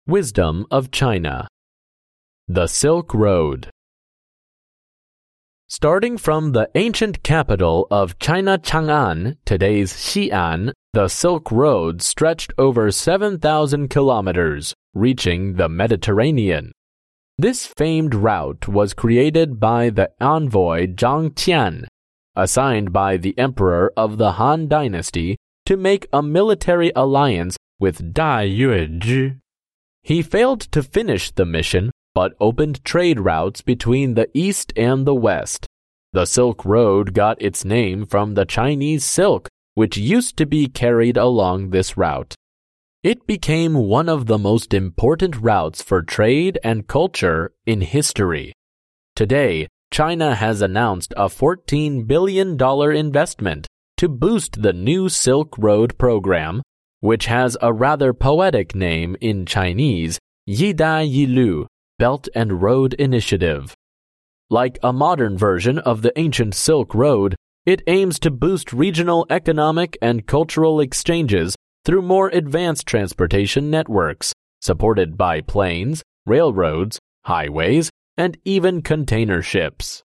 Wisdom of China. The Silk Road. Starting from the ancient capital of China Chang'an, today's Xi'an, the Silk Road stretched over 7,000 kilometers, reaching the Mediterranean. This famed route was created by the envoy Zhang Qian, assigned by the emperor of the Han Dynasty to make a military alliance with Dai Yuezhi. He failed to finish the mission, but opened trade routes between the east and the west. The Silk Road got its name from the Chinese silk, which used to be carried along this route. It became one of the most important routes for trade and culture in history. Today, China has announced a $14 billion investment to boost the new Silk Road program, which has a rather poetic name in Chinese, Yidai Yilu, Belt and Road Initiative. Like a modern version of the ancient Silk Road, it aims to boost regional economic and cultural exchanges through more advanced transportation networks, supported by planes, railroads, highways, and even container ships.